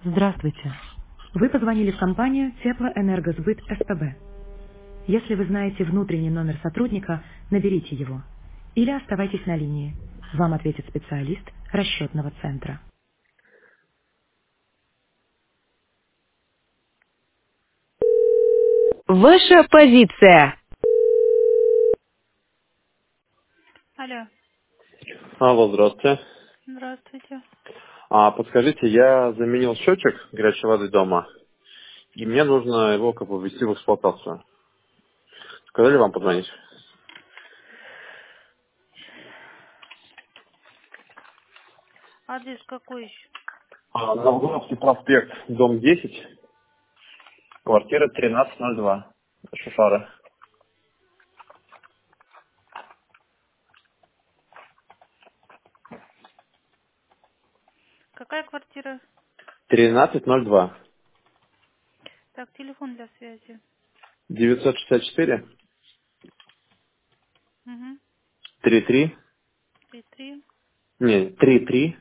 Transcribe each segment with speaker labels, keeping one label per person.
Speaker 1: Здравствуйте. Вы позвонили в компанию Теплоэнергосбыт СПБ. Если вы знаете внутренний номер сотрудника, наберите его. Или оставайтесь на линии. Вам ответит специалист расчетного центра. Ваша позиция. Алло,
Speaker 2: Алло, здравствуйте.
Speaker 1: здравствуйте.
Speaker 2: Подскажите, я заменил счетчик горячей воды дома, и мне нужно его как бы ввести в эксплуатацию. Сказали вам позвонить?
Speaker 1: Адрес какой еще?
Speaker 2: Новгородский проспект, дом 10, квартира 1302. Шифара.
Speaker 1: Какая квартира?
Speaker 2: 1302.
Speaker 1: Так, телефон для связи.
Speaker 2: 964
Speaker 1: Угу.
Speaker 2: 33,
Speaker 1: 33.
Speaker 2: не, 33,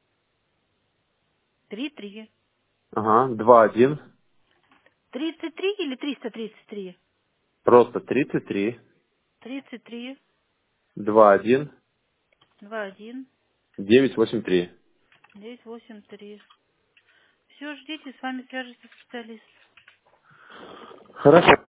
Speaker 1: 33.
Speaker 2: ага, 21,
Speaker 1: 33 или 333?
Speaker 2: просто 33,
Speaker 1: 33.
Speaker 2: 21,
Speaker 1: 21.
Speaker 2: 983.
Speaker 1: 983. Все, ждите, с вами свяжется специалист.
Speaker 2: Хорошо.